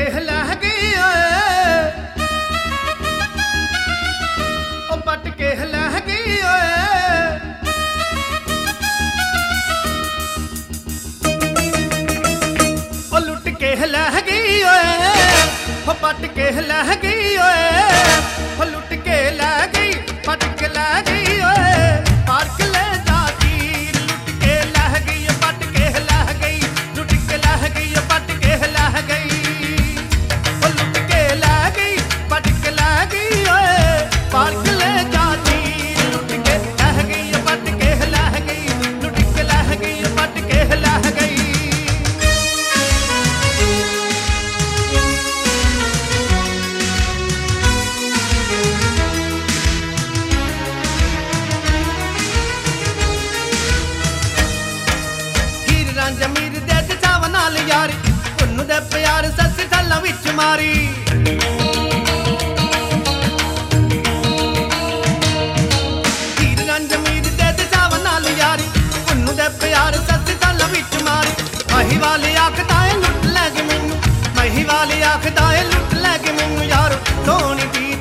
हिला गई ओए, ओ पट के हिला गई ओए। ओ लुट के हिला गई ओए, ओ पट के हिला गई ओए। ओ लुट के ला गई पट के ला गई ओए। पार्क ले जाती लुट के ला गई, पट के हिला गई, लुट के ला गई, पट के हिला गई। ओ लुट के ला गई पट के ला गई ओए। पार्क ले जाती लुट के ला गई, पट के हिला गई, लुट के ला गई, पट के हिला गई। जमीर दे चाव नाल यारी, उन्नू दे प्यार सस्सी थल्ला विच मारी। हीर जमीर दे चाव नाल यारी, उन्नू दे प्यार सस्सी थल्ला विच मारी। मही वाली आखदा ए लुट लैगे मैनू, मही वाली आखदा ए लुट लैगे मैनू यारो। सोनी दी